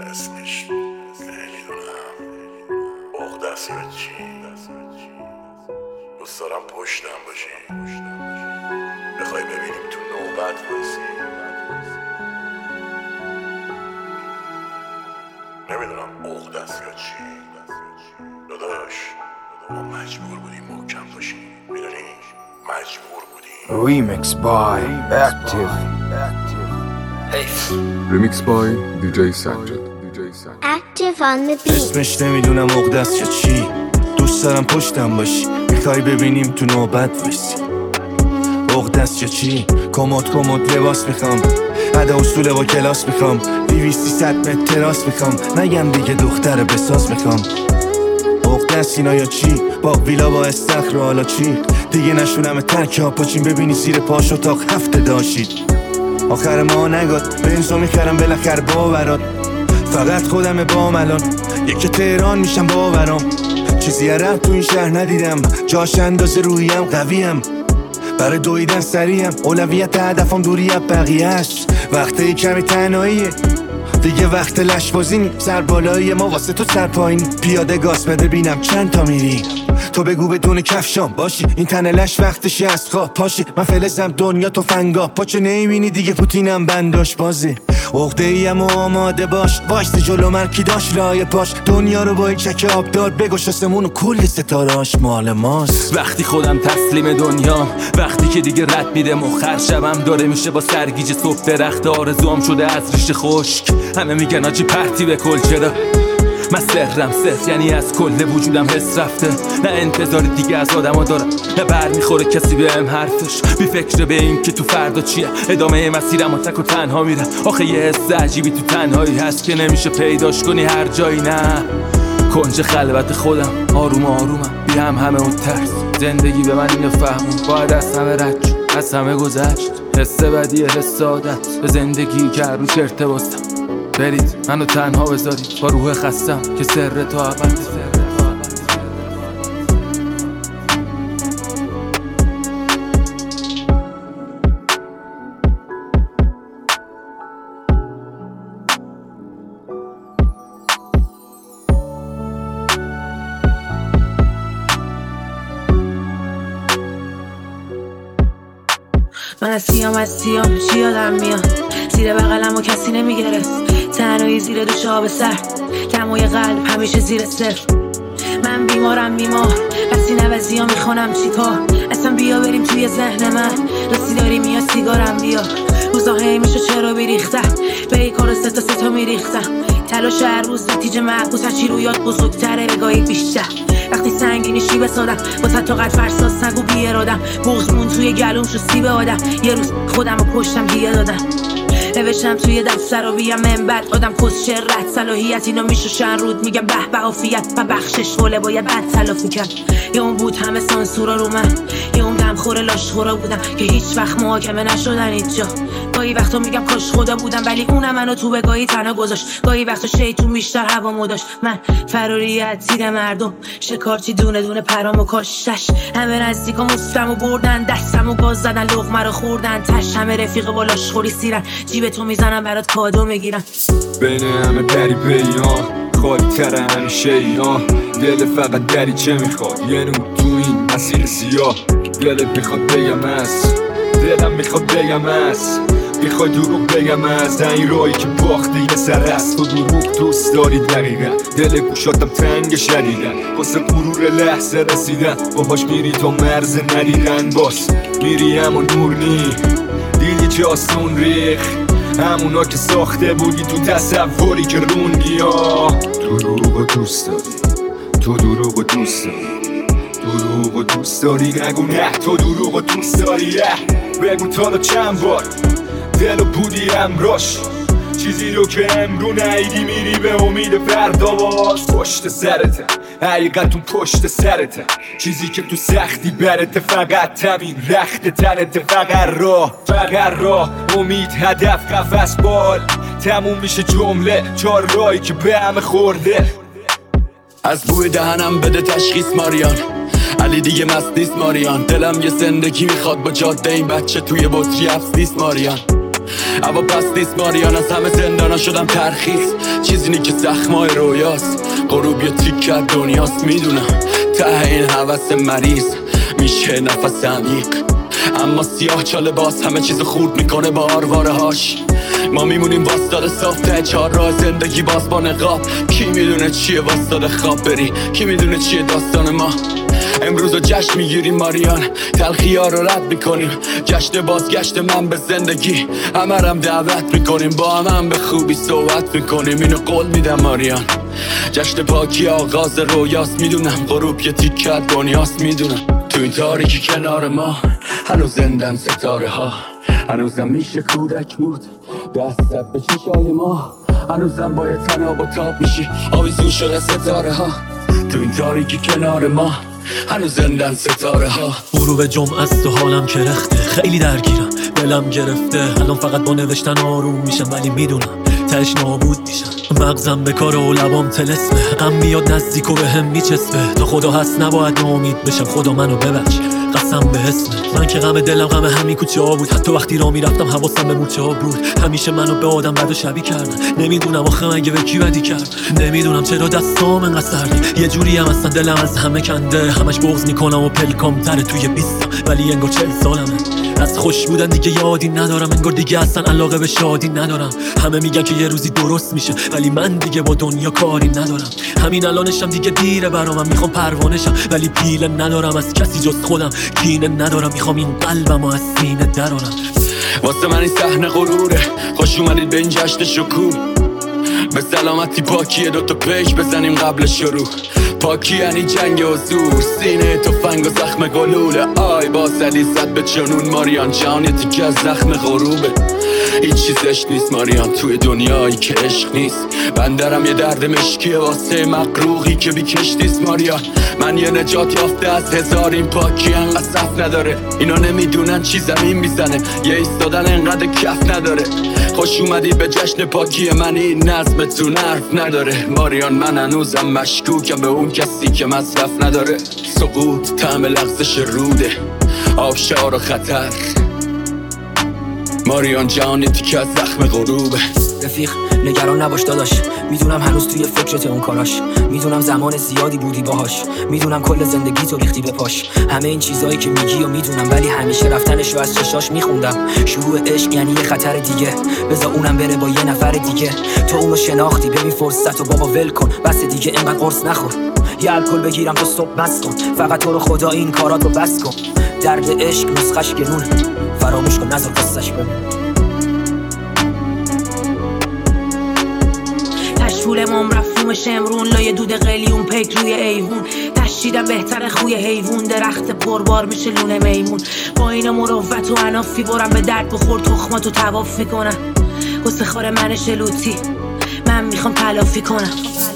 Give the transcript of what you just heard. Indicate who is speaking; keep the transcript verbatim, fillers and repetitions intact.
Speaker 1: اسمش نمیدونم عقده‌ست یا چی. دوست دارم پشتم باشی، بخوای ببینیم تو نوبت وایسی. نمیدونم عقده‌ست یا چی. داداش ما مجبور بودیم محکم باشیم، میدونی؟ مجبور بودیم.
Speaker 2: Remix by Active.
Speaker 3: Remix by دی جی سجاد.
Speaker 4: Active on the beat.
Speaker 5: اسمش نمیدونم عقده‌ست یا چی. دوست دارم پشتم باشی، میخوای ببینیم تو نوبت وایسی. عقده‌ست یا چی؟ کمد کمد لباس میخوام، ادا اصول با کلاس میخوام، دویستی صد متر تراس میخوام، نگم دیگه دختر بساز میخوام. عقده‌ست اینا یا چی؟ با ویلا با استخر حالا چی؟ دیگه نشونم ترک ها پاچین ببینی زیر پاش اتاق هفته داشید. آخر ما نگاد بنزو میخرم بالاخر باورات، فقط خودم بام الان یکی تهران میشم باورام. چیزی رفت تو این شهر ندیدم، جاش اندازه رویم قویم، برای دویدن سریم اولویت هدفم دوری از بقیه است. وقتی کمی تنهاییه دیگه، وقت لشبازی نی، سر بالایی ما واسه تو سر پایینی. پیاده گاز بده بینم چند تا میری، تو بگو بدون کفشام باشی، این تن لش وقتشی از خواب پاشی. من فلزم دنیا تو فنگا، پاچه نمیبینی دیگه پوتینم بنداش بازی. عقده ایم و آماده باش، وایستی جلو من کی داشت رای پاش. دنیا رو با این چک آبدار بگوش آسمون و کل ستارهاش مال ماست.
Speaker 6: وقتی خودم تسلیم دنیا، وقتی که دیگه رد میده مخر شبم داره میشه با سرگیج صبح درخت آرزوام شده از ریشه خشک. همه میگن آجی پرتی به کل، چرا من سرم صفر یعنی از کل وجودم حس رفته. نه انتظار دیگه از آدم دارم، نه بر میخوره کسی بهم حرفش. بی فکر به این که تو فردا چیه، ادامه مسیرم و تک و تنها میرم. آخه یه حس عجیبی تو تنهایی هست که نمیشه پیداش کنی هر جایی. نه کنج خلوت خودم آروم آرومم، بی هم همه اون ترس. زندگی به من اینو فهمون باید از همه رد شد، از همه گذشت. حس بدیه حس عادت به زندگی که هر روش ارتباطم. برید منو تنها بذارید با روح خستم که سر تو ابد.
Speaker 7: من از سیام از سیام چی یادم میاد، زیر بغلم و کسی نمیگرست، تنهایی زیر دوش آب سر، دمای قلب همیشه زیر صفر. من بیمارم بیمار، بسی نوزی ها میخونم چی کار. اصلا بیا بریم توی ذهن من، رسی داری میاد سیگارم بیا. روزا هی میشه چرا بیریختم، به ای کار ستا ستا میریختم. تلاش هر روز نتیجه معکوس، هرچی رویات بزرگتره بگاهی بیشتر. وقتی سنگینی شی بسادم با صد تا قد فرساز سگو بی ارادم. بغزمون توی گلوم شو سیب آدم، یه روز خودم رو کشتم دیگه دادم. نوشتم توی دفتر و بیم منبر، آدم کس شرط صلاحیت اینا میشوشن رود. میگم به به عافیت و بخشش حوله باید بد تلافی کرد. یه اون بود همه سانسورا رو من، یه اون دم خوره لاشخورا بودم که هیچ وقت محاکمه نشدن هیچ جا. گاهی وقتا میگم کاش خدا بودم، ولی اونم منو تو بگاهی تنها گذاشت. گاهی وقتا شیطون بیشتر هوامو داشت. من فراریت تیر مردم، شکارچی دونه دونه پرامو کاشتش. همه نزدیکا مفتمو بردن، دستمو گاز زدن، لقمه رو خوردن تش. همه رفیق با لاشخوری سیرن، جیب تو میزنم برات کادو میگیرم.
Speaker 8: بین همه دری بیان، خالی تره همیشه اینا. دل فقط دری چه میخواد، یه نور تو این مسیر سیاه. دلت میخواد بگم از، دلم میخواد بگم از، میخوای دروغ بگم از. این رایی که باختی یه سر است، تو دروغ دوست داری دقیقا. دل گوشاتم تنگ شدیدن، واسه غرور لحظه رسیدن. باهاش میری تا مرز ندیدن، باز میری اما نور نی. دیدی چه آسون ریخ، همونا که ساخته بودی تو تصوری که روندی ها. تو دروغ دوست داری، تو دروغ دوست داری، دروغ دوست داری. نگو نه تو دروغ دوست داری، بگو تا دا چند بار دلو بودی امراش. چیزی رو که امرو نیدی میری به امید فردا باز. پشت سرته حقیقتون پشت سرته، چیزی که تو سختی برته فقط همین رخت تنته. فقط راه فقط راه، امید هدف قفس بال. تموم میشه جمله چهار راهی که به همه خورده.
Speaker 6: از بوی دهنم بده تشخیص ماریان، علی دیگه مست نیست ماریان. دلم یه زندگی میخواد با جاده این بچه توی بطری افس نیست ماریان. اما پس نیست ماریان، از همه زندانا شدم ترخیص. چیزی نی که زخمای رویاست، غروب یا تیکت دنیاست. میدونم ته این حوث مریض میشه نفس عمیق، اما سیاه چاله باز همه چیز خورد میکنه با آرواره هاش. ما میمونیم واسطاده صاف ته چهار راه زندگی باز با نقاب. کی میدونه چیه واسطاده خواب بری، کی میدونه چیه داستان ما. امروز رو جشن میگیریم ماریان، تلخی ها رو رد میکنیم. جشن بازگشت من به زندگی، همه رم دعوت میکنیم. با همه هم به خوبی صحبت میکنیم، اینو قول میدم ماریان. جشن پاکی آغاز رویاست، میدونم غروب یه تیکه دنیاست. میدونم تو این تاریکی کنار ما هنوز زندن ستاره ها، هنوزم میشه کودک بود دستت به چشای ما. هنوزم باید تناب و تاب میشی، آویزون شده ستاره ها. تو این تاریکی کنار ما هنوز زندن ستاره ها.
Speaker 9: غروب جمعه است و حالم کرخته، خیلی درگیرم، دلم گرفته. الان فقط با نوشتن آروم میشم، ولی میدونم تهش نابود میشم. مغزم به کار و لبام طلسمه، غم میاد نزدیک و به هم میچسبه. تا خدا هست نباید ناامید بشم، خدا منو ببخش قسم به اسمت. من که غم دلم غم همین کوچه ها بود، حتی وقتی راه میرفتم حواسم به مورچه ها بود. همیشه منو به آدم بد و شبیه کردن، نمیدونم آخه مگه به کی بدی کرد. نمیدونم چرا دستام انقدر سرده، یه جوری هم اصلا دلم از همه کنده. همش بغض میکنم و پلکام تره توی بیستم، ولی انگار چل سالمه. از خوش بودن دیگه یادی ندارم، انگار دیگه اصلا علاقه به شادی ندارم. همه میگن که یه روزی درست میشه، ولی من دیگه با دنیا کاری ندارم. همین الانشم دیگه دیره برام، میخوام پروانشم ولی پیله ندارم از کسی جز خودم. کینه ندارم، میخوام این قلبمو از سینه درارم.
Speaker 6: واسه من این صحنه غروره، خوش اومدید به این جشن شکوه. به سلامتی پاکیه دوتا پیش بزنیم قبل شروع. پاکی یعنی جنگ و زور، سینه تفنگ و زخم گلوله. آی با سلی زد به جنون ماریان، جان یه تیکه از زخم غروبه. هیچ چیزش نیست ماریان توی دنیایی که عشق نیست. بندرم یه درد مشکیه واسه مقروقی که بی کشتیست ماریان. من یه نجات یافته از هزار، این پاکی انقدر صف نداره. اینا نمیدونن چی زمین میزنه، یه ایستادن انقدر کف نداره. خوش اومدی به جشن پاکی من، این نظمتون حرف نداره ماریان. من هنوزم مشکوکم به اون کسی که مصرف نداره. سقوط طعم لغزش روده، آبشار و خطر. ماریان جان تیکه از زخم غروبه.
Speaker 10: رفیق نگران نباش داداش، میدونم هنوز توی فکرت اون کاراش. میدونم زمان زیادی بودی باهاش، میدونم کل زندگی تو ریختی به پاش. همه این چیزایی که میگی و میدونم، ولی همیشه رفتنشو از چشاش میخوندم. شروع عشق یعنی یه خطر دیگه، بذار اونم بره با یه نفر دیگه. تو اونو شناختی، ببین فرصت و بابا ول کن. بس دیگه اینقدر قرص نخور، یه الکل بگیرم تو صبح بس کن. فقط تو رو خدا این کاراتو بس کن. درد عشق نسخش گرونه، فراموش کن نذار قصه‌اش بمونه.
Speaker 7: طول مام رفوم شمرون، لای دود قلیون پیک روی ایوون. تشیدم بهتر خوی حیوون، درخت پربار میشه لونه میمون. با این مروت و عنافی برم به درد بخور، تخماتو تواف میکنم. قصه خار من شلوتی، من میخوام تلافی کنم.